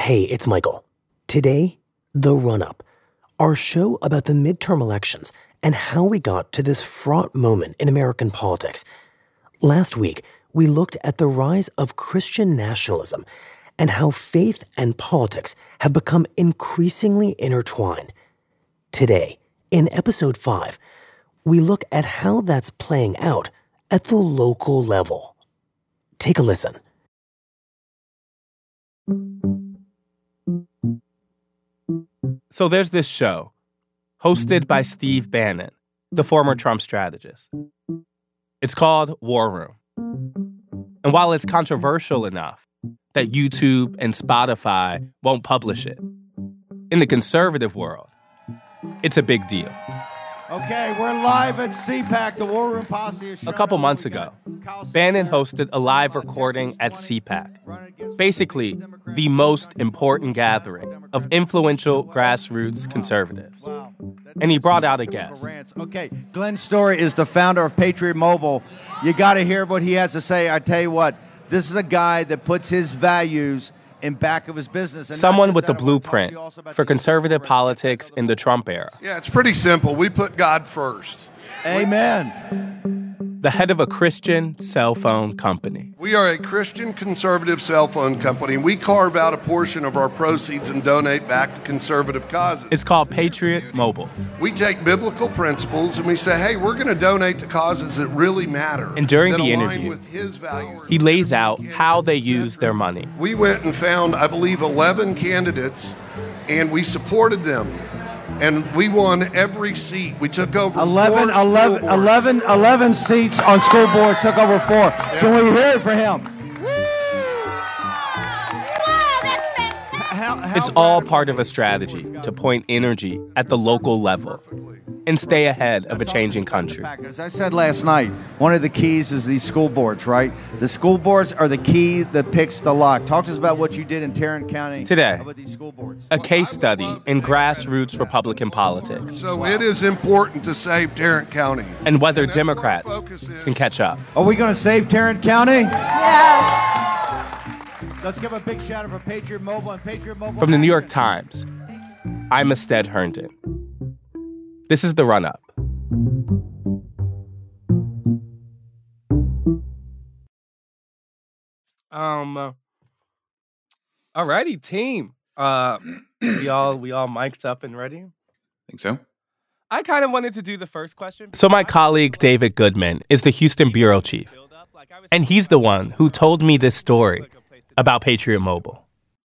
Hey, it's Michael. Today, The Run-Up, our show about the midterm elections and how we got to this fraught moment in American politics. Last week, we looked at the rise of Christian nationalism and how faith and politics have become increasingly intertwined. Today, in Episode 5, we look at how that's playing out at the local level. Take a listen. So there's this show, hosted by Steve Bannon, the former Trump strategist. It's called War Room. And while it's controversial enough that YouTube and Spotify won't publish it, in the conservative world, it's a big deal. Okay, we're live at CPAC, the War Room Posse. A couple months ago, Bannon hosted a live recording at CPAC, basically the most important gathering of influential grassroots conservatives. And he brought out a guest. Okay, Glenn Story is the founder of Patriot Mobile. You got to hear what he has to say. I tell you what, this is a guy that puts his values in back of his business. And someone with the blueprint for conservative politics in the Trump era. Yeah, it's pretty simple. We put God first. Amen. The head of a Christian cell phone company. We are a Christian conservative cell phone company. We carve out a portion of our proceeds and donate back to conservative causes. It's called Patriot Mobile. We take biblical principles and we say, hey, we're going to donate to causes that really matter. And during the align interview, with his values. He lays out how they use their money. We went and found, I believe, 11 candidates, and we supported them. And we won every seat. We took over 11 seats on school boards, took over 4. Yeah. Can we hear it for him? Woo! Wow, that's fantastic. It's all part of a strategy to point energy at the local level and stay ahead of a changing country. As I said last night, one of the keys is these school boards, right? The school boards are the key that picks the lock. Talk to us about what you did in Tarrant County. Today, about these school boards. A case study in grassroots Republican politics. So it is important to save Tarrant County. And whether Democrats can catch up. Are we going to save Tarrant County? Yes. Let's give a big shout out for Patriot Mobile and Patriot Mobile. From the New York Times, I'm Astead Herndon. This is The Run-Up. Alrighty, team. We all mic'd up and ready? Think so. I kind of wanted to do the first question. So my colleague David Goodman is the Houston bureau chief, and he's the one who told me this story about Patriot Mobile.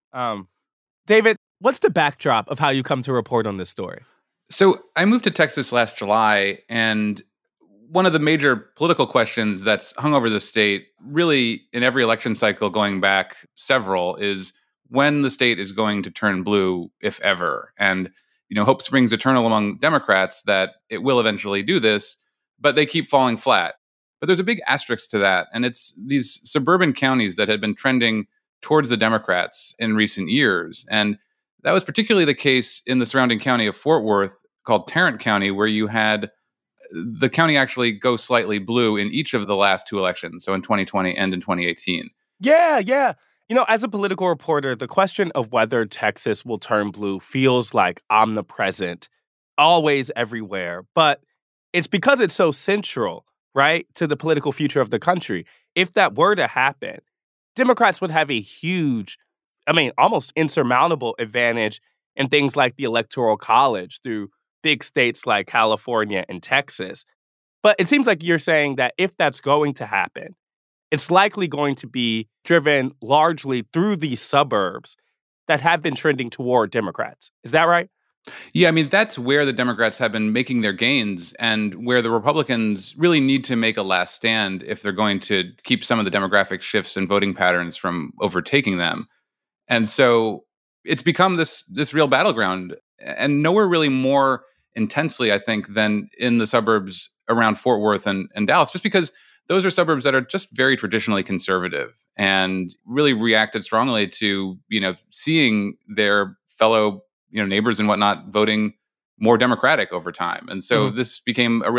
David, what's the backdrop of how you come to report on this story? So I moved to Texas last July, and one of the major political questions that's hung over the state, really in every election cycle going back several, is when the state is going to turn blue, if ever. And, hope springs eternal among Democrats that it will eventually do this, but they keep falling flat. But there's a big asterisk to that, and it's these suburban counties that had been trending towards the Democrats in recent years. And that was particularly the case in the surrounding county of Fort Worth, called Tarrant County, where you had the county actually go slightly blue in each of the last 2 elections, so in 2020 and in 2018. Yeah. As a political reporter, the question of whether Texas will turn blue feels like omnipresent, always everywhere. But it's because it's so central, right, to the political future of the country. If that were to happen, Democrats would have a huge, almost insurmountable advantage in things like the Electoral College through big states like California and Texas. But it seems like you're saying that if that's going to happen, it's likely going to be driven largely through these suburbs that have been trending toward Democrats. Is that right? Yeah, that's where the Democrats have been making their gains and where the Republicans really need to make a last stand if they're going to keep some of the demographic shifts and voting patterns from overtaking them. And so it's become this real battleground, and nowhere really more intensely, I think, than in the suburbs around Fort Worth and Dallas, just because those are suburbs that are just very traditionally conservative and really reacted strongly to, seeing their fellow, neighbors and whatnot voting more Democratic over time. And so this became a real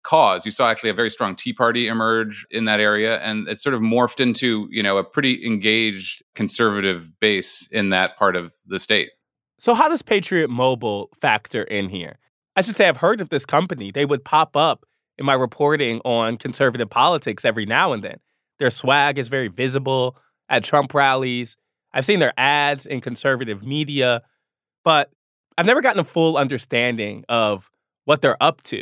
cause. You saw actually a very strong Tea Party emerge in that area, and it sort of morphed into, a pretty engaged conservative base in that part of the state. So how does Patriot Mobile factor in here? I should say I've heard of this company. They would pop up in my reporting on conservative politics every now and then. Their swag is very visible at Trump rallies. I've seen their ads in conservative media, but I've never gotten a full understanding of what they're up to.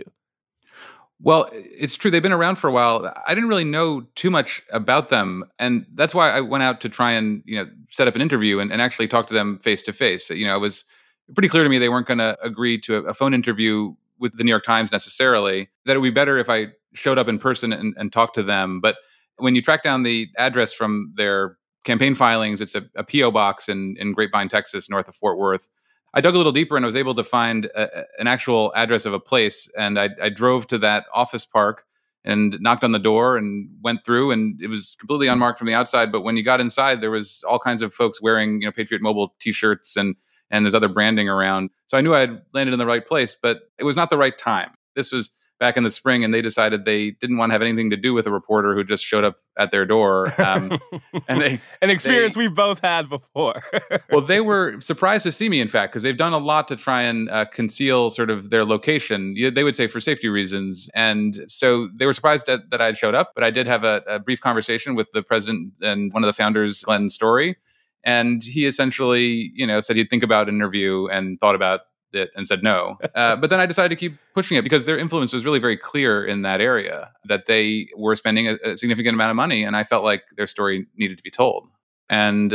Well, it's true. They've been around for a while. I didn't really know too much about them. And that's why I went out to try and, set up an interview and actually talk to them face to face. It was pretty clear to me they weren't going to agree to a phone interview with the New York Times necessarily, that it would be better if I showed up in person and talked to them. But when you track down the address from their campaign filings, it's a P.O. box in Grapevine, Texas, north of Fort Worth. I dug a little deeper and I was able to find an actual address of a place. And I drove to that office park and knocked on the door and went through, and it was completely unmarked from the outside. But when you got inside, there was all kinds of folks wearing, Patriot Mobile T-shirts and there's other branding around. So I knew I had landed in the right place, but it was not the right time. This was back in the spring, and they decided they didn't want to have anything to do with a reporter who just showed up at their door. And an experience we've both had before. Well, they were surprised to see me, in fact, because they've done a lot to try and conceal sort of their location. They would say for safety reasons. And so they were surprised that I had showed up. But I did have a brief conversation with the president and one of the founders, Glenn Story. And he essentially, said he'd think about an interview and thought about it and said no. But then I decided to keep pushing it because their influence was really very clear in that area, that they were spending a significant amount of money. And I felt like their story needed to be told. And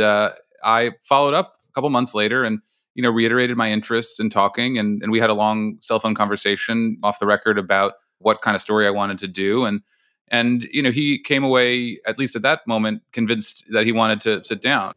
I followed up a couple months later and, reiterated my interest in talking. And we had a long cell phone conversation off the record about what kind of story I wanted to do. And he came away, at least at that moment, convinced that he wanted to sit down.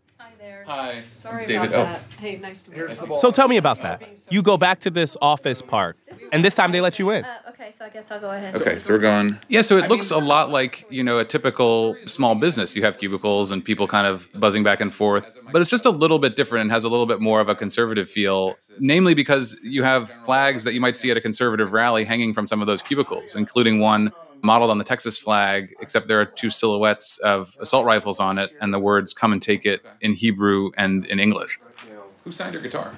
Hi. Sorry David. about that. Hey, nice to meet you. So tell me about that. You go back to this office park, and this time they let you in. Okay, so I guess I'll go ahead. Okay, so we're going. Yeah, so it looks a lot like, a typical small business. You have cubicles and people kind of buzzing back and forth, but it's just a little bit different and has a little bit more of a conservative feel, namely because you have flags that you might see at a conservative rally hanging from some of those cubicles, including one modeled on the Texas flag, except there are two silhouettes of assault rifles on it and the words "Come and Take It" in Hebrew and in English. Who signed your guitar?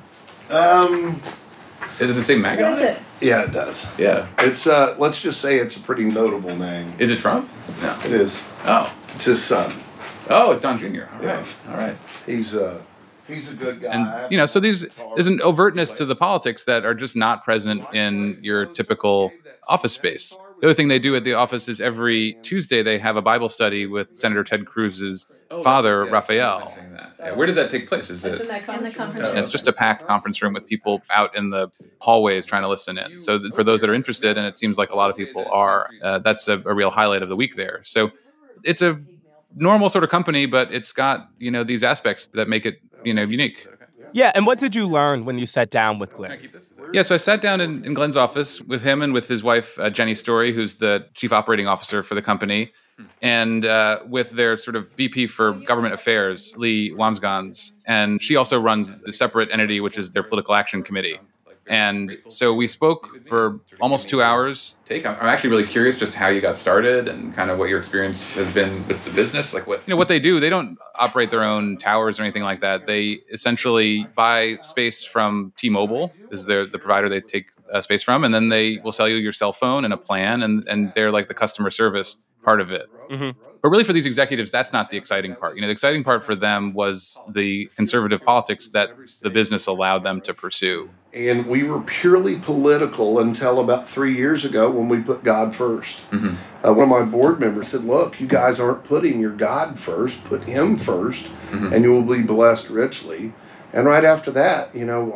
Does it say MAGA on it? Yeah, it does. Yeah. It's let's just say it's a pretty notable name. Is it Trump? No. It is. Oh. It's his son. Oh, it's Don Jr. All Yeah. right. All right. He's a good guy. And, so there's an overtness to the politics that are just not present in your typical office space. The other thing they do at the office is every Tuesday they have a Bible study with Senator Ted Cruz's father, Raphael. Yeah, where does that take place? Is it in the conference Yeah, room. it's just a packed conference room with people out in the hallways trying to listen in. So for those that are interested, and it seems like a lot of people are, that's a real highlight of the week there. So it's a normal sort of company, but it's got, these aspects that make it, unique. Yeah, and what did you learn when you sat down with Glenn? Yeah, so I sat down in Glenn's office with him and with his wife, Jenny Story, who's the chief operating officer for the company, and with their sort of VP for government affairs, Lee Wamsgans. And she also runs the separate entity, which is their political action committee. And so we spoke for almost 2 hours. I'm actually really curious just how you got started and kind of what your experience has been with the business. Like what they do, they don't operate their own towers or anything like that. They essentially buy space from T-Mobile, is the provider they take space from, and then they will sell you your cell phone and a plan, and they're like the customer service part of it. Mm-hmm. But really for these executives, that's not the exciting part. The exciting part for them was the conservative politics that the business allowed them to pursue. And we were purely political until about 3 years ago when we put God first. Mm-hmm. One of my board members said, look, you guys aren't putting your God first, put him first, and you will be blessed richly. And right after that,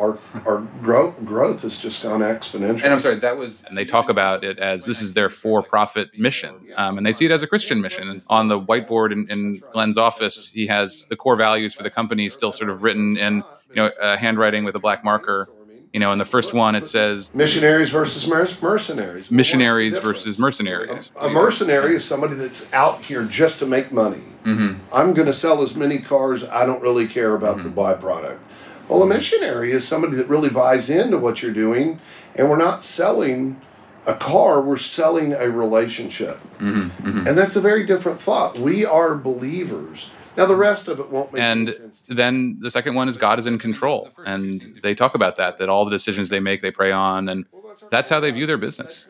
our growth has just gone exponential. And I'm sorry, and they talk about it as this is their for-profit mission. And they see it as a Christian mission. And on the whiteboard in Glenn's office, he has the core values for the company still sort of written in, handwriting with a black marker. In the first one, it says missionaries versus mercenaries. Missionaries versus mercenaries. A mercenary is somebody that's out here just to make money. Mm-hmm. I'm going to sell as many cars. I don't really care about the byproduct. Well, a missionary is somebody that really buys into what you're doing, and we're not selling a car, we're selling a relationship. And that's a very different thought. We are believers. Now, the rest of it won't make any sense. And then the second one is God is in control. And they talk about that all the decisions they make, they pray on. And that's how they view their business.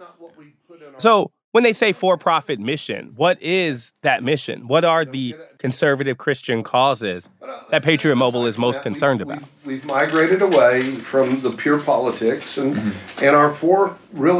So when they say for-profit mission, what is that mission? What are the conservative Christian causes that Patriot Mobile is most concerned about? We've migrated away from the pure politics and our four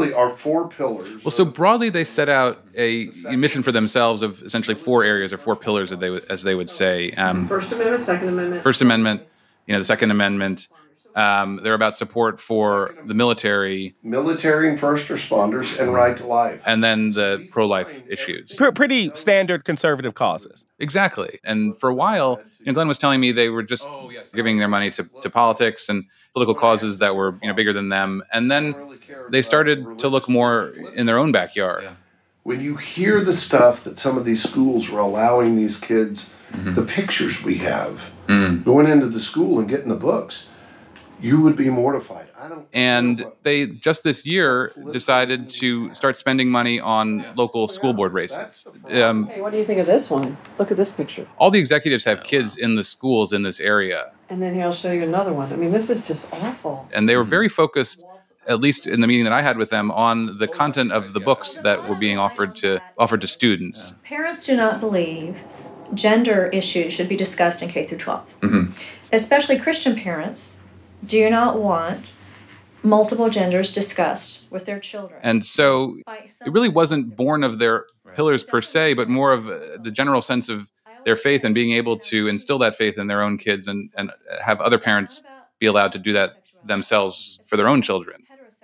pillars. Well, so broadly, they set out a mission for themselves of essentially 4 areas or 4 pillars, as they would say. First Amendment, Second Amendment. First Amendment, the Second Amendment. They're about support for the military and first responders, and right to life. And then the pro-life issues. Pretty standard conservative causes. Exactly. And for a while, Glenn was telling me they were just giving their money to politics and political causes that were bigger than them. And then they started to look more in their own backyard. When you hear the stuff that some of these schools were allowing these kids, the pictures we have going into the school and getting the books, you would be mortified. And they just this year decided to start spending money on local school board races. Okay, what do you think of this one? Look at this picture. All the executives have kids in the schools in this area. And then he'll show you another one. I mean, this is just awful. And they were very focused, at least in the meeting that I had with them, on the content of the books that were being offered to students. Parents do not believe gender issues should be discussed in K through 12. Especially Christian parents do not want multiple genders discussed with their children. And so it really wasn't born of their pillars per se, but more of the general sense of their faith and being able to instill that faith in their own kids and have other parents be allowed to do that themselves for their own children.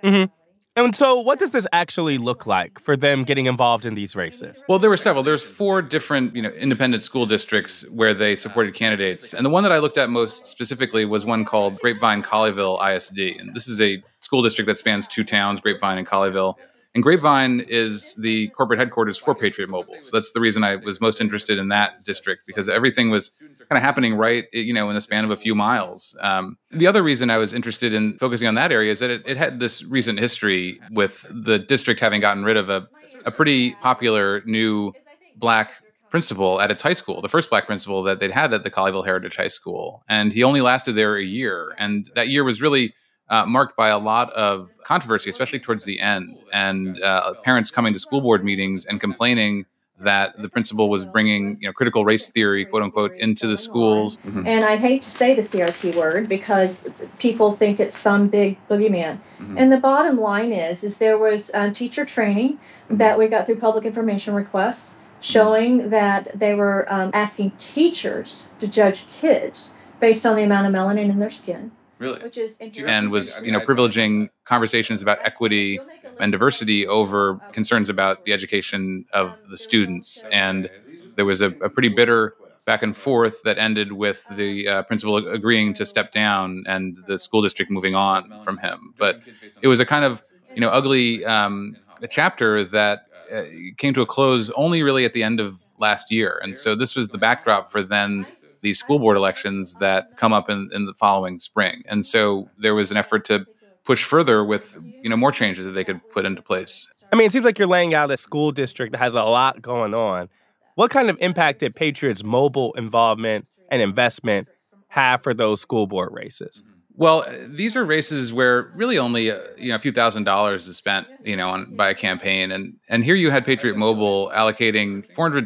And so what does this actually look like for them getting involved in these races? Well, there were several. There's 4 different, independent school districts where they supported candidates. And the one that I looked at most specifically was one called Grapevine Colleyville ISD. And this is a school district that spans 2 towns, Grapevine and Colleyville. And Grapevine is the corporate headquarters for Patriot Mobile. So that's the reason I was most interested in that district, because everything was kind of happening right, in the span of a few miles. The other reason I was interested in focusing on that area is that it had this recent history with the district having gotten rid of a pretty popular new Black principal at its high school, the first Black principal that they'd had at the Colleyville Heritage High School. And he only lasted there a year. And that year was really marked by a lot of controversy, especially towards the end, and parents coming to school board meetings and complaining that the principal was bringing, critical race theory, quote unquote, into the schools. And I hate to say the CRT word because people think it's some big boogeyman. And the bottom line is there was teacher training that we got through public information requests showing that they were asking teachers to judge kids based on the amount of melanin in their skin. Really? Which is interesting. And was, privileging conversations about equity and diversity over concerns about the education of the students. And there was a pretty bitter back and forth that ended with the principal agreeing to step down and the school district moving on from him. But it was a kind of, ugly chapter that came to a close only really at the end of last year. And so this was the backdrop for then these school board elections that come up in the following spring. And so there was an effort to push further with, more changes that they could put into place. I mean, it seems like you're laying out a school district that has a lot going on. What kind of impact did Patriots' mobile involvement and investment have for those school board races? Well, these are races where really only a few $1,000s is spent, by a campaign, and here you had Patriot Mobile allocating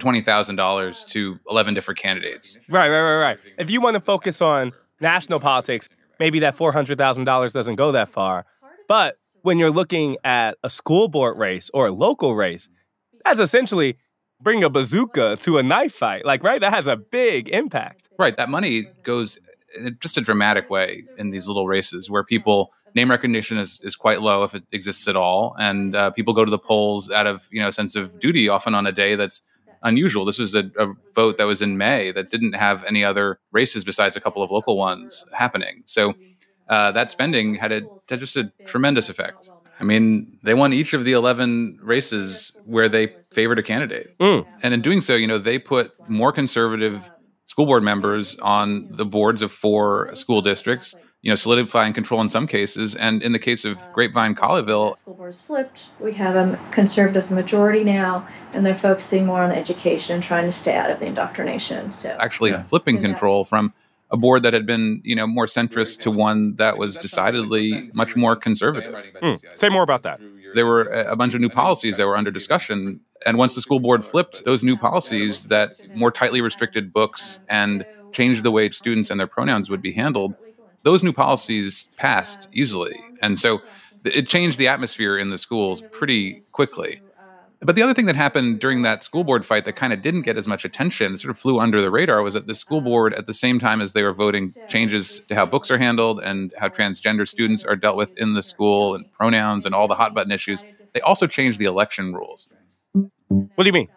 $420,000 to 11 different candidates. Right. If you want to focus on national politics, maybe that $400,000 doesn't go that far. But when you're looking at a school board race or a local race, that's essentially bring a bazooka to a knife fight. Right? That has a big impact. Right. That money goes in just a dramatic way in these little races where people name recognition is quite low if it exists at all. And people go to the polls out of, a sense of duty, often on a day that's unusual. This was a vote that was in May that didn't have any other races besides a couple of local ones happening. So that spending had just a tremendous effect. I mean, they won each of the 11 races where they favored a candidate. And in doing so, they put more conservative school board members on the boards of 4 school districts. solidifying control in some cases. And in the case of Grapevine Colleyville, school board's flipped. We have a conservative majority now, and they're focusing more on education and trying to stay out of the indoctrination. So actually flipping control from a board that had been, more centrist to one that was decidedly much more conservative. Say more about that. There were a bunch of new policies that were under discussion. And once the school board flipped, those new policies that more tightly restricted books and changed the way students and their pronouns would be handled, those new policies passed easily. And so it changed the atmosphere in the schools pretty quickly. But the other thing that happened during that school board fight that kind of didn't get as much attention, sort of flew under the radar, was that the school board, at the same time as they were voting changes to how books are handled and how transgender students are dealt with in the school and pronouns and all the hot button issues, they also changed the election rules. What do you mean?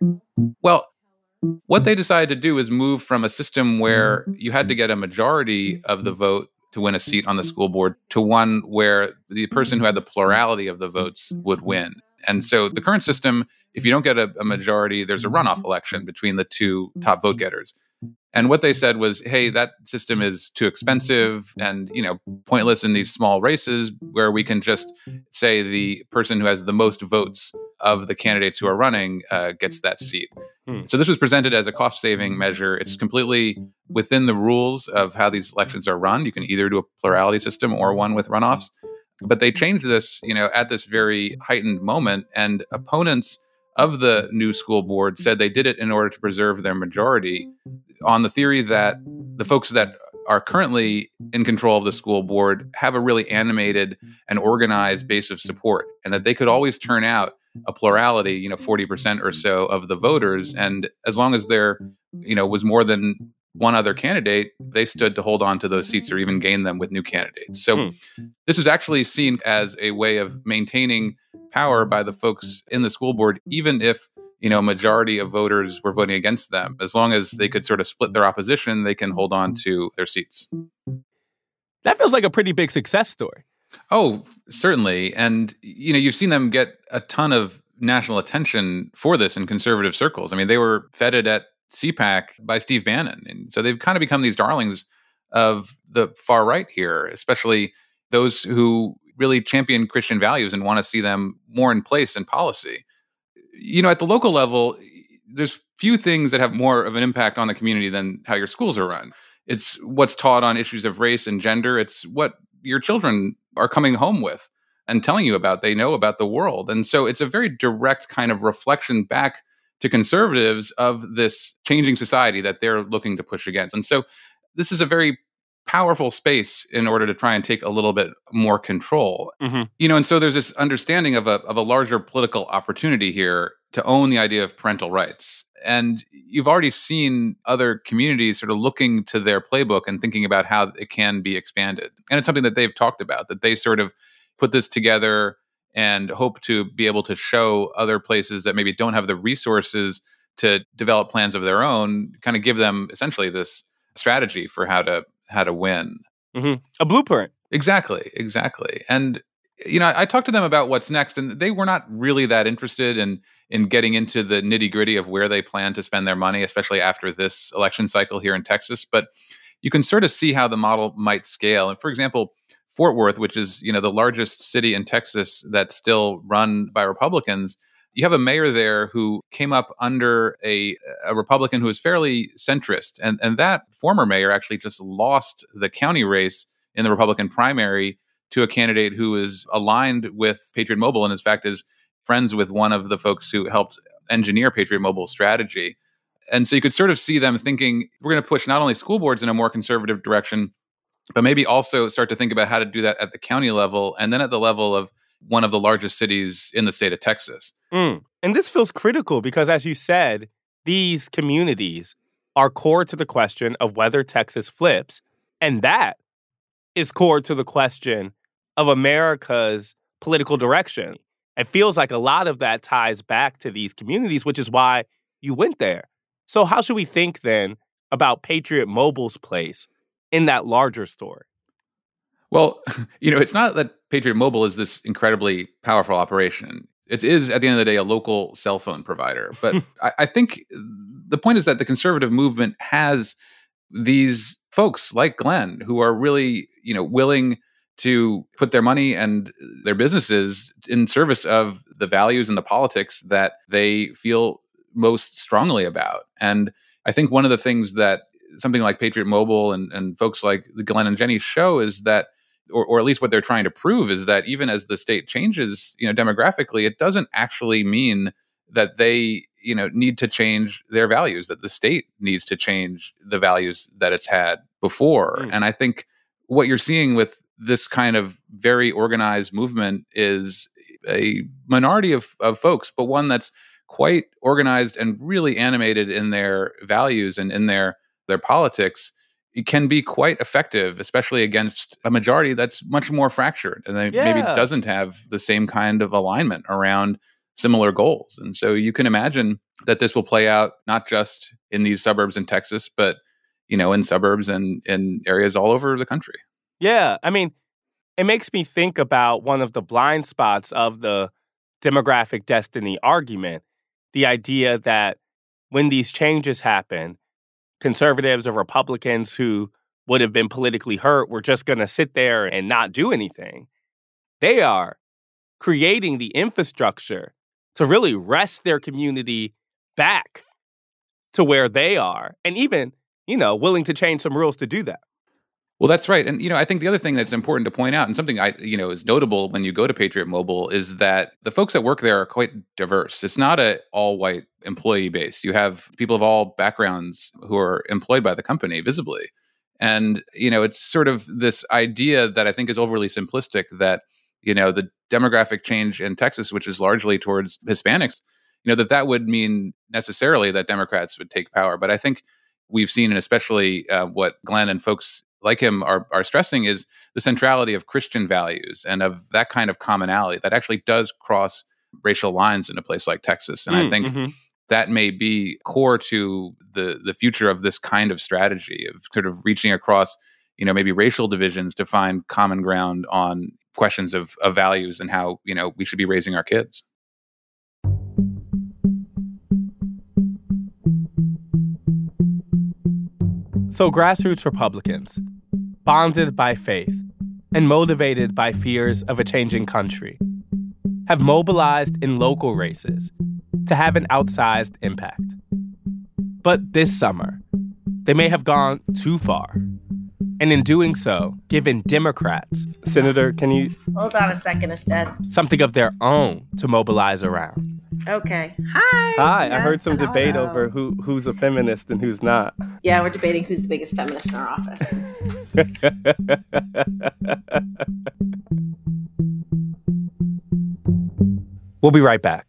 Well, what they decided to do is move from a system where you had to get a majority of the vote to win a seat on the school board to one where the person who had the plurality of the votes would win. And so the current system, if you don't get a majority, there's a runoff election between the two top vote getters. And what they said was, hey, that system is too expensive and, pointless in these small races where we can just say the person who has the most votes of the candidates who are running gets that seat. So this was presented as a cost-saving measure. It's completely within the rules of how these elections are run. You can either do a plurality system or one with runoffs. But they changed this, at this very heightened moment, and opponents of the new school board said they did it in order to preserve their majority on the theory that the folks that are currently in control of the school board have a really animated and organized base of support, and that they could always turn out a plurality, 40% or so of the voters. And as long as there, was more than one other candidate, they stood to hold on to those seats or even gain them with new candidates. So this is actually seen as a way of maintaining power by the folks in the school board, even if, a majority of voters were voting against them. As long as they could sort of split their opposition, they can hold on to their seats. That feels like a pretty big success story. Oh, certainly. And, you've seen them get a ton of national attention for this in conservative circles. I mean, they were feted at CPAC by Steve Bannon. And so they've kind of become these darlings of the far right here, especially those who really champion Christian values and want to see them more in place in policy. At the local level, there's few things that have more of an impact on the community than how your schools are run. It's what's taught on issues of race and gender. It's what your children are coming home with and telling you about. They know about the world. And so it's a very direct kind of reflection back to conservatives of this changing society that they're looking to push against. And so this is a very powerful space in order to try and take a little bit more control. And so there's this understanding of a larger political opportunity here to own the idea of parental rights. And you've already seen other communities sort of looking to their playbook and thinking about how it can be expanded. And it's something that they've talked about, that they sort of put this together and hope to be able to show other places that maybe don't have the resources to develop plans of their own, kind of give them essentially this strategy for how to win. A blueprint. Exactly. And, I talked to them about what's next, and they were not really that interested in getting into the nitty gritty of where they plan to spend their money, especially after this election cycle here in Texas. But you can sort of see how the model might scale. And for example, Fort Worth, which is, the largest city in Texas that's still run by Republicans, you have a mayor there who came up under a Republican who was fairly centrist. And that former mayor actually just lost the county race in the Republican primary to a candidate who is aligned with Patriot Mobile and, in fact, is friends with one of the folks who helped engineer Patriot Mobile's strategy. And so you could sort of see them thinking, we're going to push not only school boards in a more conservative direction, but maybe also start to think about how to do that at the county level and then at the level of one of the largest cities in the state of Texas. And this feels critical because, as you said, these communities are core to the question of whether Texas flips. And that is core to the question of America's political direction. It feels like a lot of that ties back to these communities, which is why you went there. So how should we think then about Patriot Mobile's place in that larger story? Well, it's not that Patriot Mobile is this incredibly powerful operation. It is, at the end of the day, a local cell phone provider. But I think the point is that the conservative movement has these folks like Glenn who are really, willing to put their money and their businesses in service of the values and the politics that they feel most strongly about. And I think one of the things that something like Patriot Mobile and folks like Glenn and Jenny show is that, or at least what they're trying to prove is that even as the state changes, demographically, it doesn't actually mean that they, need to change their values, that the state needs to change the values that it's had before. And I think what you're seeing with this kind of very organized movement is a minority of folks, but one that's quite organized and really animated in their values and in their politics. It can be quite effective, especially against a majority that's much more fractured and maybe doesn't have the same kind of alignment around similar goals. And so you can imagine that this will play out not just in these suburbs in Texas, but in suburbs and in areas all over the country. Yeah, I mean, it makes me think about one of the blind spots of the demographic destiny argument, the idea that when these changes happen, conservatives or Republicans who would have been politically hurt were just going to sit there and not do anything. They are creating the infrastructure to really wrest their community back to where they are, and even, willing to change some rules to do that. Well, that's right. And, I think the other thing that's important to point out, and something is notable when you go to Patriot Mobile, is that the folks that work there are quite diverse. It's not a all-white employee base. You have people of all backgrounds who are employed by the company visibly. And, it's sort of this idea that I think is overly simplistic that, the demographic change in Texas, which is largely towards Hispanics, that would mean necessarily that Democrats would take power. But I think we've seen, and especially what Glenn and folks like him are stressing, is the centrality of Christian values and of that kind of commonality that actually does cross racial lines in a place like Texas. And I think that may be core to the future of this kind of strategy of sort of reaching across, maybe racial divisions to find common ground on questions of values and how, we should be raising our kids. So grassroots Republicans, bonded by faith and motivated by fears of a changing country, have mobilized in local races to have an outsized impact. But this summer, they may have gone too far. And in doing so, given Democrats, Senator, can you... Hold on a second, Ested. Something of their own to mobilize around. Okay. Hi. Hi. Yes, I heard some debate over who's a feminist and who's not. Yeah, we're debating who's the biggest feminist in our office. We'll be right back.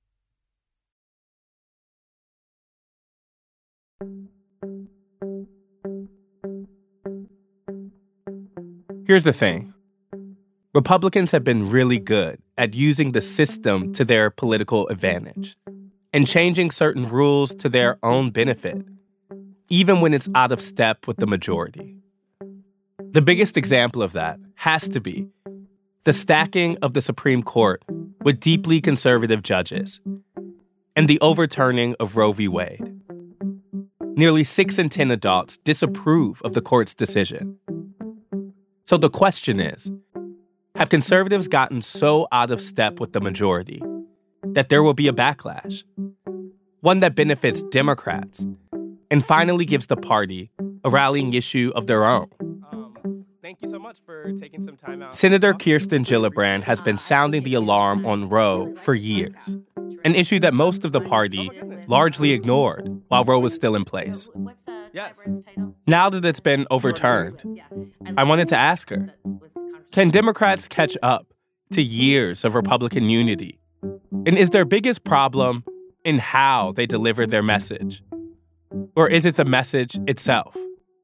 Here's the thing. Republicans have been really good at using the system to their political advantage and changing certain rules to their own benefit, even when it's out of step with the majority. The biggest example of that has to be the stacking of the Supreme Court with deeply conservative judges and the overturning of Roe v. Wade. Nearly 6 in 10 adults disapprove of the court's decision. So the question is, have conservatives gotten so out of step with the majority that there will be a backlash? One that benefits Democrats and finally gives the party a rallying issue of their own. Thank you so much for taking some time out. Senator Kirsten Gillibrand has been sounding the alarm on Roe for years, an issue that most of the party largely ignored while Roe was still in place. Yes. Now that it's been overturned, I wanted to ask her, can Democrats catch up to years of Republican unity? And is their biggest problem in how they deliver their message? Or is it the message itself?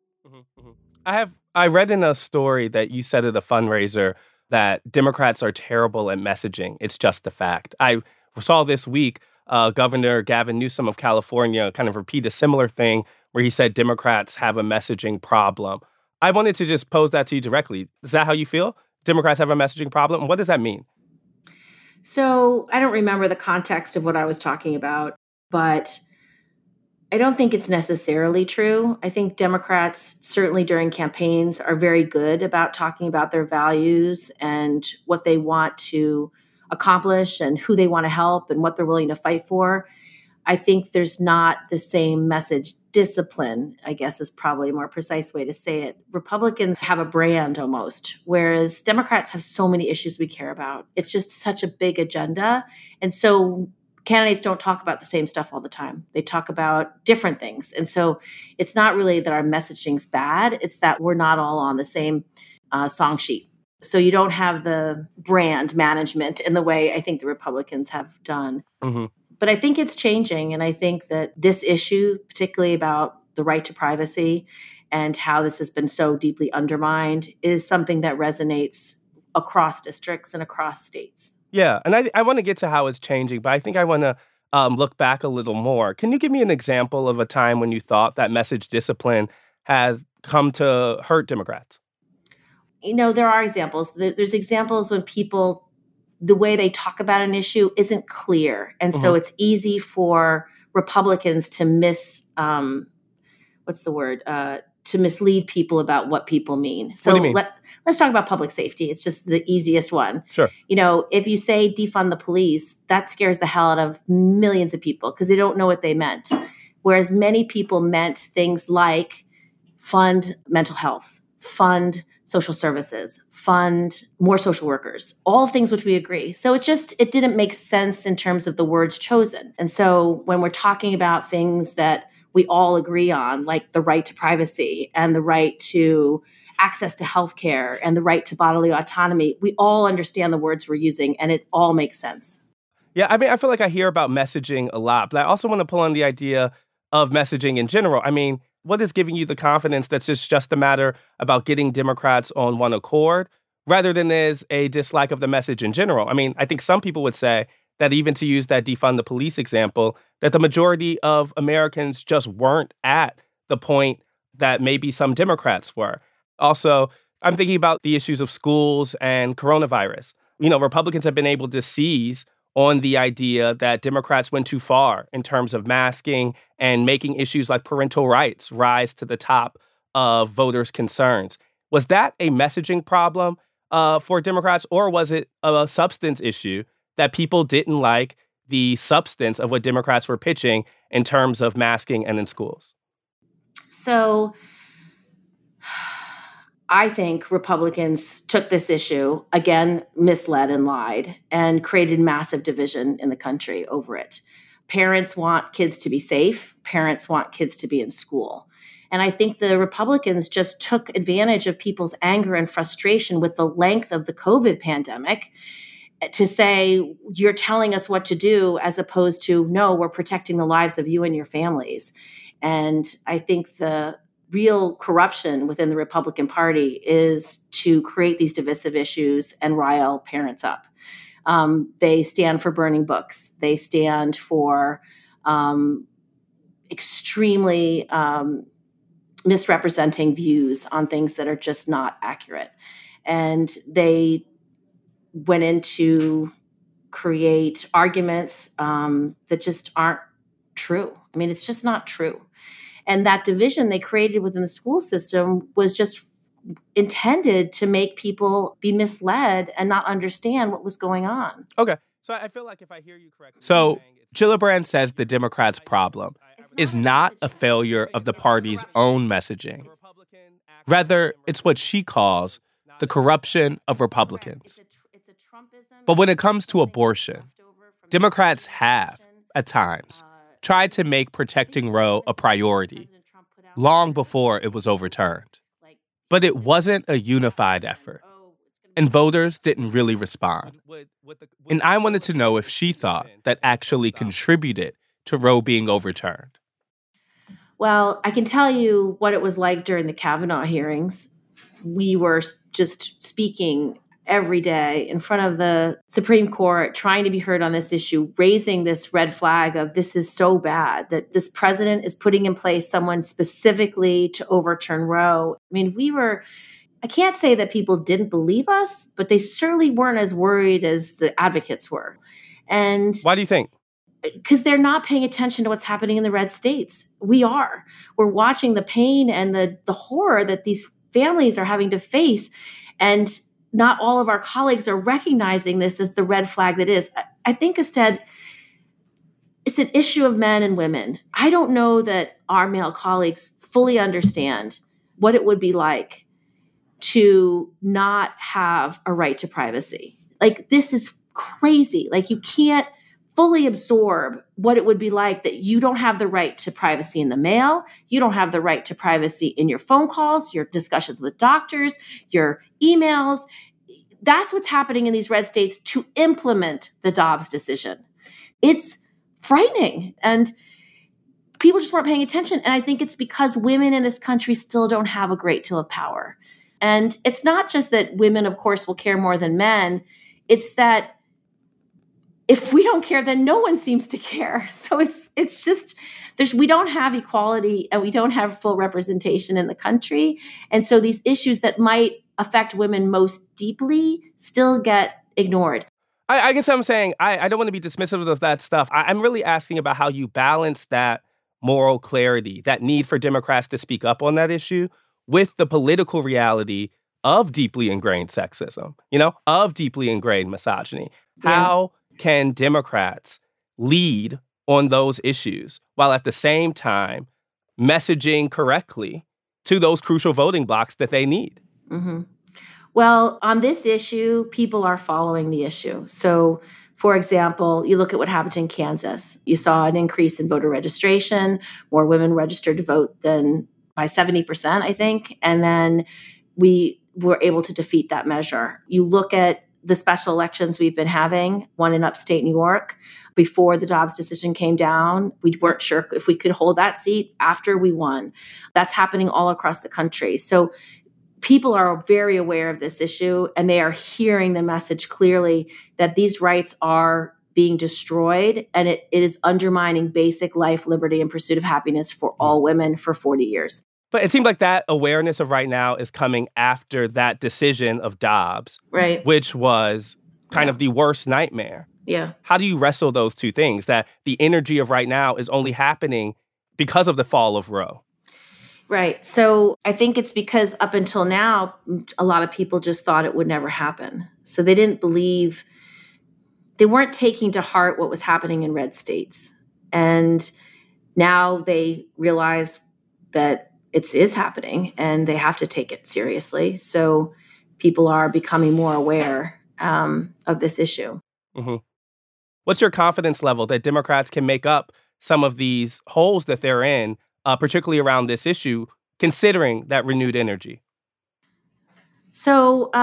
I read in a story that you said at a fundraiser that Democrats are terrible at messaging. It's just a fact. I saw this week Governor Gavin Newsom of California kind of repeat a similar thing where he said Democrats have a messaging problem. I wanted to just pose that to you directly. Is that how you feel? Democrats have a messaging problem? What does that mean? So I don't remember the context of what I was talking about, but I don't think it's necessarily true. I think Democrats, certainly during campaigns, are very good about talking about their values and what they want to accomplish and who they want to help and what they're willing to fight for. I think there's not the same message discipline, I guess is probably a more precise way to say it. Republicans have a brand almost, whereas Democrats have so many issues we care about. It's just such a big agenda. And so candidates don't talk about the same stuff all the time. They talk about different things. And so it's not really that our messaging's bad. It's that we're not all on the same song sheet. So you don't have the brand management in the way I think the Republicans have done. Mm-hmm. But I think it's changing. And I think that this issue, particularly about the right to privacy and how this has been so deeply undermined, is something that resonates across districts and across states. Yeah, and I want to get to how it's changing, but I think I want to look back a little more. Can you give me an example of a time when you thought that message discipline has come to hurt Democrats? You know, there are examples. There's examples when people, the way they talk about an issue isn't clear. And so it's easy for Republicans to to mislead people about what people mean. So What do you mean? Let's talk about public safety. It's just the easiest one. Sure. You know, if you say defund the police, that scares the hell out of millions of people because they don't know what they meant. Whereas many people meant things like fund mental health, fund social services, fund more social workers, all things which we agree. So it didn't make sense in terms of the words chosen. And so when we're talking about things that we all agree on, like the right to privacy and the right to access to healthcare and the right to bodily autonomy, we all understand the words we're using and it all makes sense. Yeah, I mean, I feel like I hear about messaging a lot, but I also want to pull on the idea of messaging in general. I mean, what is giving you the confidence that it's just a matter about getting Democrats on one accord rather than there's a dislike of the message in general? I mean, I think some people would say that even to use that defund the police example, that the majority of Americans just weren't at the point that maybe some Democrats were. Also, I'm thinking about the issues of schools and coronavirus. You know, Republicans have been able to seize on the idea that Democrats went too far in terms of masking and making issues like parental rights rise to the top of voters' concerns. Was that a messaging problem for Democrats, or was it a substance issue that people didn't like the substance of what Democrats were pitching in terms of masking and in schools? So I think Republicans took this issue, again, misled and lied, and created massive division in the country over it. Parents want kids to be safe. Parents want kids to be in school. And I think the Republicans just took advantage of people's anger and frustration with the length of the COVID pandemic to say, you're telling us what to do, as opposed to, no, we're protecting the lives of you and your families. And I think the real corruption within the Republican Party is to create these divisive issues and rile parents up. They stand for burning books. They stand for extremely misrepresenting views on things that are just not accurate. And they went in to create arguments that just aren't true. I mean, it's just not true. And that division they created within the school system was just intended to make people be misled and not understand what was going on. Okay. So I feel like if I hear you correctly. So Gillibrand says the Democrats' problem is not a failure of the party's own messaging. Rather, it's what she calls the corruption of Republicans. But when it comes to abortion, Democrats have, at times, tried to make protecting Roe a priority long before it was overturned. But it wasn't a unified effort, and voters didn't really respond. And I wanted to know if she thought that actually contributed to Roe being overturned. Well, I can tell you what it was like during the Kavanaugh hearings. We were just speaking every day in front of the Supreme Court, trying to be heard on this issue, raising this red flag of this is so bad that this president is putting in place someone specifically to overturn Roe. I mean, I can't say that people didn't believe us, but they certainly weren't as worried as the advocates were. And why do you think? because they're not paying attention to what's happening in the red states. We are. We're watching the pain and the horror that these families are having to face. And not all of our colleagues are recognizing this as the red flag that is. I think instead, it's an issue of men and women. I don't know that our male colleagues fully understand what it would be like to not have a right to privacy. Like, this is crazy. Like, you can't fully absorb what it would be like that you don't have the right to privacy in the mail. You don't have the right to privacy in your phone calls, your discussions with doctors, your emails. That's what's happening in these red states to implement the Dobbs decision. It's frightening. And people just weren't paying attention. And I think it's because women in this country still don't have a great deal of power. And it's not just that women, of course, will care more than men. It's that if we don't care, then no one seems to care. So it's just, we don't have equality and we don't have full representation in the country. And so these issues that might affect women most deeply still get ignored. I guess I'm saying I don't want to be dismissive of that stuff. I'm really asking about how you balance that moral clarity, that need for Democrats to speak up on that issue, with the political reality of deeply ingrained sexism, of deeply ingrained misogyny. Yeah. How can Democrats lead on those issues while at the same time messaging correctly to those crucial voting blocks that they need? Mm-hmm. Well, on this issue, people are following the issue. So, for example, you look at what happened in Kansas. You saw an increase in voter registration, more women registered to vote than by 70%, I think. And then we were able to defeat that measure. You look at the special elections we've been having, one in upstate New York, before the Dobbs decision came down. We weren't sure if we could hold that seat after we won. That's happening all across the country. So people are very aware of this issue, and they are hearing the message clearly that these rights are being destroyed, and it is undermining basic life, liberty, and pursuit of happiness for all women for 40 years. But it seems like that awareness of right now is coming after that decision of Dobbs, right, which was kind of the worst nightmare. Yeah. How do you wrestle those two things, that the energy of right now is only happening because of the fall of Roe? Right. So I think it's because up until now, a lot of people just thought it would never happen. So they didn't believe, they weren't taking to heart what was happening in red states. And now they realize that it is happening and they have to take it seriously. So people are becoming more aware of this issue. Mm-hmm. What's your confidence level that Democrats can make up some of these holes that they're in, particularly around this issue, considering that renewed energy? So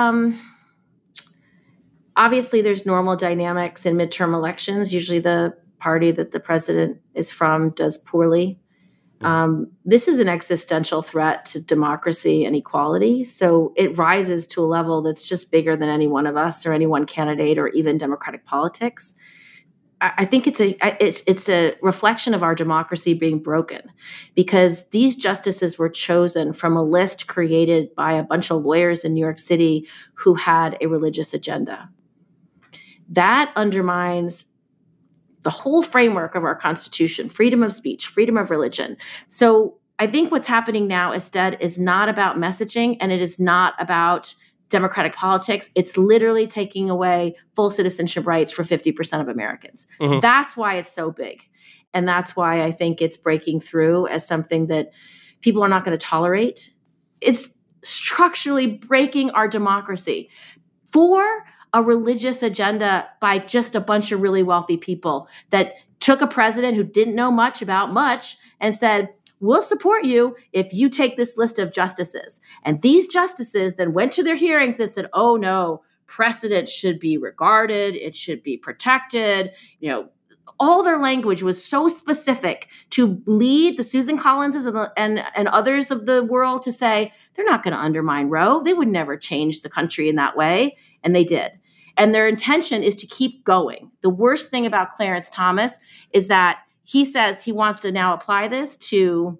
obviously there's normal dynamics in midterm elections. Usually the party that the president is from does poorly. This is an existential threat to democracy and equality. So it rises to a level that's just bigger than any one of us or any one candidate or even democratic politics. I think it's a reflection of our democracy being broken, because these justices were chosen from a list created by a bunch of lawyers in New York City who had a religious agenda. That undermines the whole framework of our Constitution: freedom of speech, freedom of religion. So I think what's happening now instead is not about messaging, and it is not about democratic politics. It's literally taking away full citizenship rights for 50% of Americans. Mm-hmm. That's why it's so big. And that's why I think it's breaking through as something that people are not going to tolerate. It's structurally breaking our democracy for a religious agenda by just a bunch of really wealthy people that took a president who didn't know much about much and said, we'll support you if you take this list of justices. And these justices then went to their hearings and said, oh no, precedent should be regarded. It should be protected. All their language was so specific to lead the Susan Collinses and others of the world to say, they're not going to undermine Roe. They would never change the country in that way. And they did. And their intention is to keep going. The worst thing about Clarence Thomas is that he says he wants to now apply this to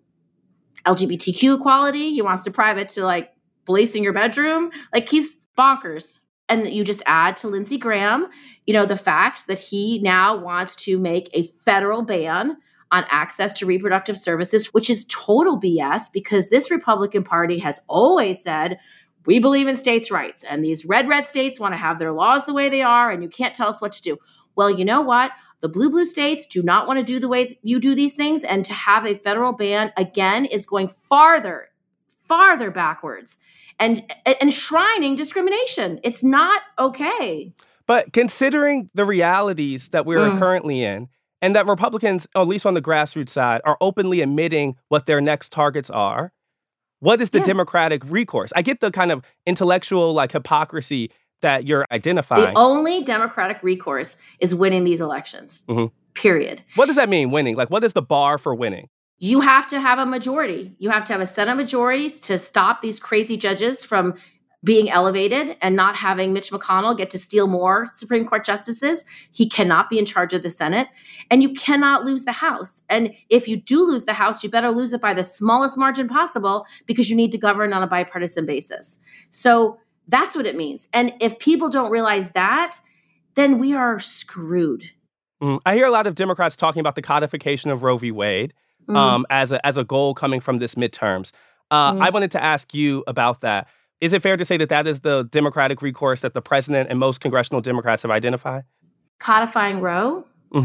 LGBTQ equality. He wants to apply it to policing your bedroom. He's bonkers. And you just add to Lindsey Graham, the fact that he now wants to make a federal ban on access to reproductive services, which is total BS because this Republican Party has always said, we believe in states' rights. And these red states want to have their laws the way they are, and you can't tell us what to do. Well, you know what? The blue states do not want to do the way you do these things. And to have a federal ban, again, is going farther backwards and enshrining discrimination. It's not okay. But considering the realities that we're currently in, and that Republicans, at least on the grassroots side, are openly admitting what their next targets are, what is the Democratic recourse? I get the kind of intellectual hypocrisy that you're identifying. The only Democratic recourse is winning these elections, period. What does that mean, winning? What is the bar for winning? You have to have a majority. You have to have a Senate majority to stop these crazy judges from being elevated and not having Mitch McConnell get to steal more Supreme Court justices. He cannot be in charge of the Senate, and you cannot lose the House. And if you do lose the House, you better lose it by the smallest margin possible because you need to govern on a bipartisan basis. So that's what it means. And if people don't realize that, then we are screwed. I hear a lot of Democrats talking about the codification of Roe v. Wade as a goal coming from this midterms. I wanted to ask you about that. Is it fair to say that that is the Democratic recourse that the president and most congressional Democrats have identified? Codifying Roe?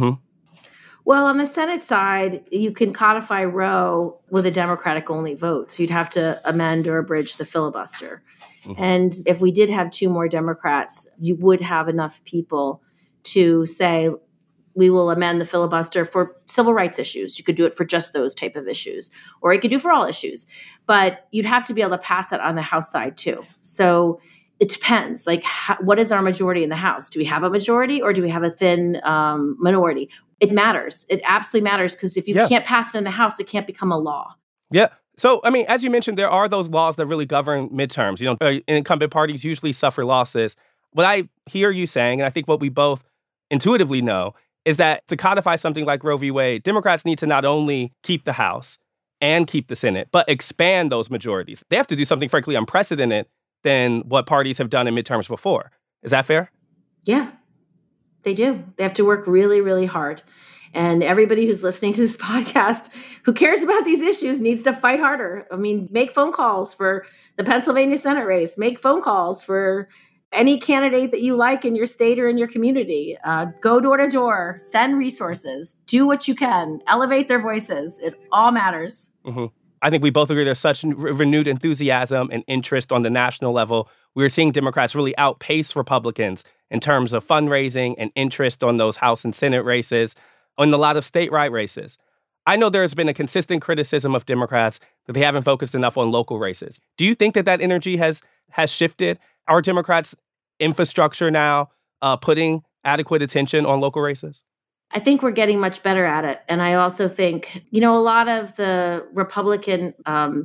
Well, on the Senate side, you can codify Roe with a Democratic-only vote. So you'd have to amend or abridge the filibuster. And if we did have 2 more Democrats, you would have enough people to say, we will amend the filibuster for civil rights issues. You could do it for just those type of issues, or you could do for all issues. But you'd have to be able to pass that on the House side too. So it depends. What is our majority in the House? Do we have a majority or do we have a thin minority? It matters. It absolutely matters because if you can't pass it in the House, it can't become a law. Yeah. So, as you mentioned, there are those laws that really govern midterms. Incumbent parties usually suffer losses. What I hear you saying, and I think what we both intuitively know, is that to codify something like Roe v. Wade, Democrats need to not only keep the House and keep the Senate, but expand those majorities. They have to do something frankly unprecedented than what parties have done in midterms before. Is that fair? Yeah, they do. They have to work really, really hard. And everybody who's listening to this podcast who cares about these issues needs to fight harder. Make phone calls for the Pennsylvania Senate race. Make phone calls for any candidate that you like in your state or in your community. Go door to door, send resources, do what you can, elevate their voices. It all matters. I think we both agree there's such renewed enthusiasm and interest on the national level. We're seeing Democrats really outpace Republicans in terms of fundraising and interest on those House and Senate races, on a lot of statewide races. I know there's been a consistent criticism of Democrats that they haven't focused enough on local races. Do you think that energy has shifted? Are Democrats' infrastructure now putting adequate attention on local races? I think we're getting much better at it. And I also think, a lot of the Republican,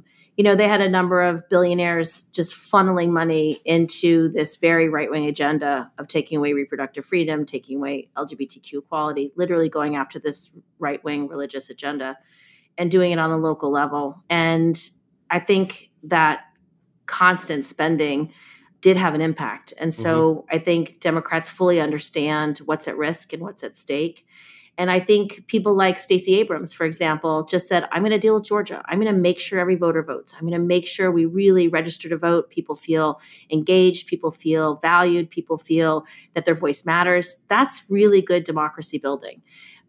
they had a number of billionaires just funneling money into this very right-wing agenda of taking away reproductive freedom, taking away LGBTQ equality, literally going after this right-wing religious agenda and doing it on a local level. And I think that constant spending did have an impact. And so I think Democrats fully understand what's at risk and what's at stake. And I think people like Stacey Abrams, for example, just said, I'm going to deal with Georgia. I'm going to make sure every voter votes. I'm going to make sure we really register to vote. People feel engaged. People feel valued. People feel that their voice matters. That's really good democracy building.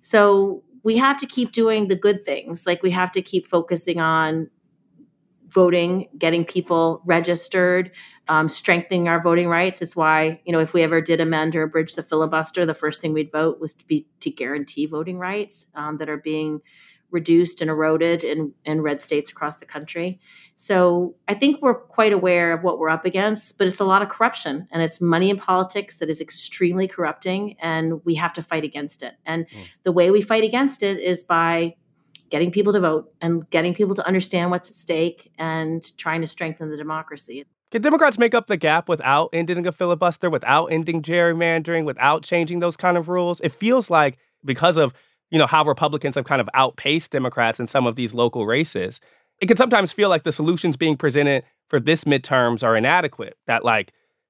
So we have to keep doing the good things. We have to keep focusing on voting, getting people registered, strengthening our voting rights. It's why, if we ever did amend or abridge the filibuster, the first thing we'd vote was to guarantee voting rights that are being reduced and eroded in red states across the country. So I think we're quite aware of what we're up against, but it's a lot of corruption and it's money in politics that is extremely corrupting, and we have to fight against it. And the way we fight against it is by getting people to vote and getting people to understand what's at stake and trying to strengthen the democracy. Can Democrats make up the gap without ending a filibuster, without ending gerrymandering, without changing those kind of rules? It feels like because of, how Republicans have kind of outpaced Democrats in some of these local races, it can sometimes feel like the solutions being presented for this midterms are inadequate. That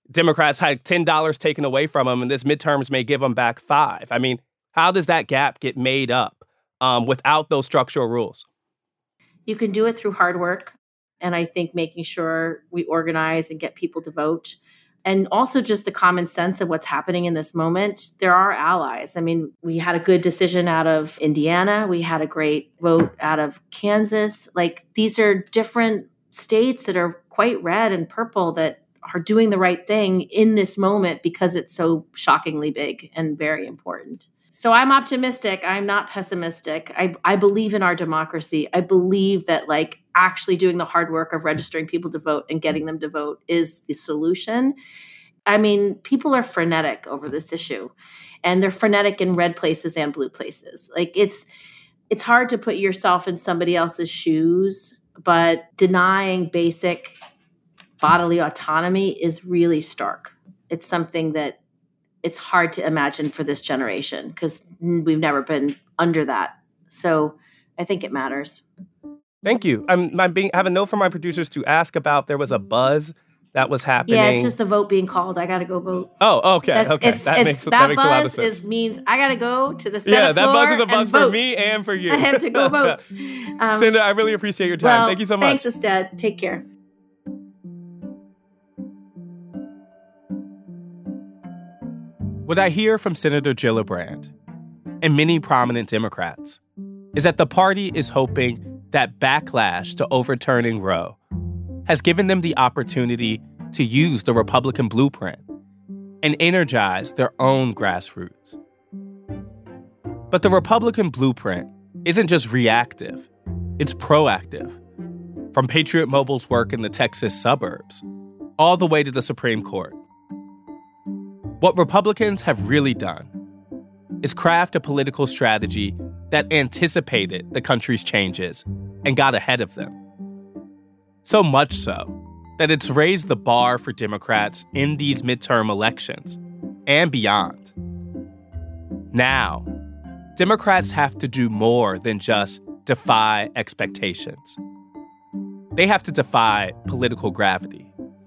Democrats had $10 taken away from them, and this midterms may give them back $5. I mean, how does that gap get made up without those structural rules? You can do it through hard work. And I think making sure we organize and get people to vote. And also just the common sense of what's happening in this moment. There are allies. I mean, we had a good decision out of Indiana. We had a great vote out of Kansas. Like, these are different states that are quite red and purple that are doing the right thing in this moment because it's so shockingly big and very important. So I'm optimistic. I'm not pessimistic. I believe in our democracy. I believe that, like, actually doing the hard work of registering people to vote and getting them to vote is the solution. I mean, people are frenetic over this issue, and they're frenetic in red places and blue places. Like, it's hard to put yourself in somebody else's shoes, but denying basic bodily autonomy is really stark. It's something that it's hard to imagine for this generation because we've never been under that. So I think it matters. Thank you. I have a note from my producers to ask about, there was a buzz that was happening. Yeah, it's just the vote being called. I got to go vote. Oh, okay. That makes a lot of sense. Means I got to go to the Senate floor. Yeah, that buzz is a buzz for vote. me and for you. I have to go vote. Senator, I really appreciate your time. Thank you so much. Thanks, Estad. Take care. What I hear from Senator Gillibrand and many prominent Democrats is that the party is hoping that backlash to overturning Roe has given them the opportunity to use the Republican blueprint and energize their own grassroots. But the Republican blueprint isn't just reactive, it's proactive. From Patriot Mobile's work in the Texas suburbs all the way to the Supreme Court. What Republicans have really done is craft a political strategy that anticipated the country's changes and got ahead of them. So much so that it's raised the bar for Democrats in these midterm elections and beyond. Now, Democrats have to do more than just defy expectations. They have to defy political gravity.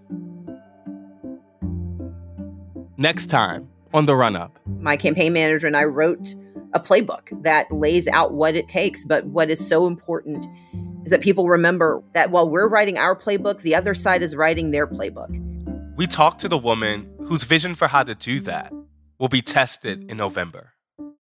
Next time on The Run-Up. My campaign manager and I wrote a playbook that lays out what it takes. But what is so important is that people remember that while we're writing our playbook, the other side is writing their playbook. We talked to the woman whose vision for how to do that will be tested in November.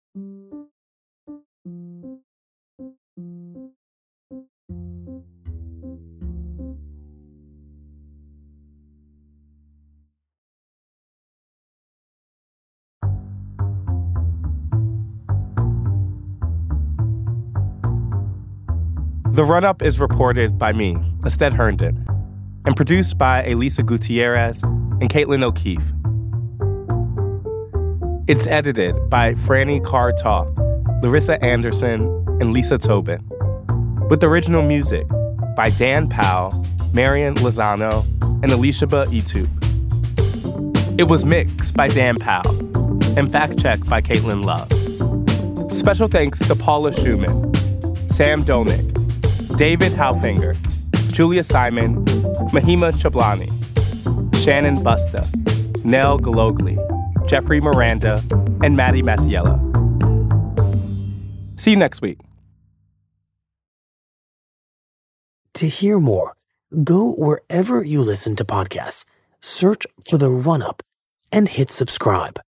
The Run-Up is reported by me, Estad Herndon, and produced by Elisa Gutierrez and Caitlin O'Keefe. It's edited by Franny Carr-Toth, Larissa Anderson, and Lisa Tobin, with original music by Dan Powell, Marian Lozano, and Elishaba Itube. It was mixed by Dan Powell and fact-checked by Caitlin Love. Special thanks to Paula Schumann, Sam Dolnick, David Halfinger, Julia Simon, Mahima Chablani, Shannon Busta, Nell Galogli, Jeffrey Miranda, and Maddie Masiella. See you next week. To hear more, go wherever you listen to podcasts, search for The Run-Up, and hit subscribe.